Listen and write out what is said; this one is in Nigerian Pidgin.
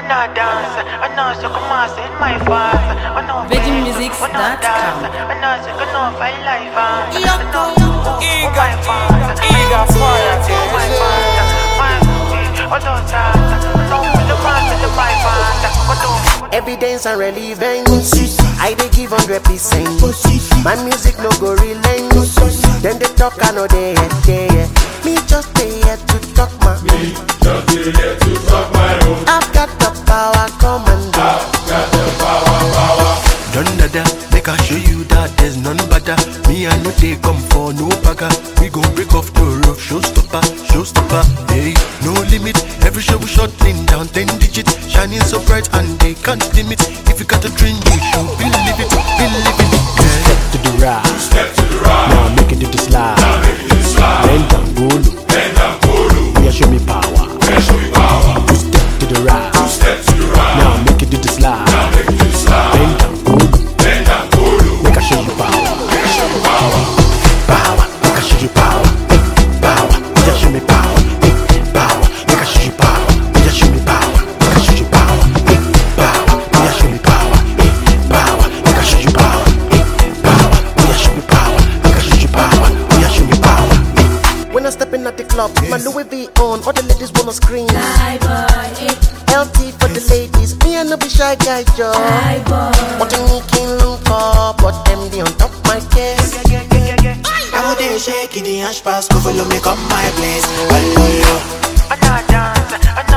not dance, I know so come on, say my fast. I know VeggieMusics.com. I know so come on, fight life. Evidence and relevance, I dey give 100%. My music no go relent. Then they talk, I know they hear. Me just dey here to talk my own. I've got the power, come and do. None other, make I show you that there's none better. Me I know they come for no bagger. We gon' break off the roof, showstopper. Hey, no limit. Every show we shutting down 10 digits, shining so bright and they can't dim it. If you got a dream, you should believe it. Step to the right, now make it to the slide. Bend down, go low. Yeah, show me power. Two step to the right, now make it to the slide. Bend down, go low. Make I show you power. Power, make I show you power. Power, yeah, show me power. Power, make I show you power. Yeah, show me power. Make I show you power. Power, yeah, show me power. Power, make I show you power. Power, yeah, show me power. Make I show you power. Yeah, show me power. When I step in at the club, my Louis V on, all the ladies wanna scream. LT for the ladies, me and no be shy guy, Joe. What you need can look up, but MD on top my case. I would shake it, the hash pass, go follow me, come my place. I know dance,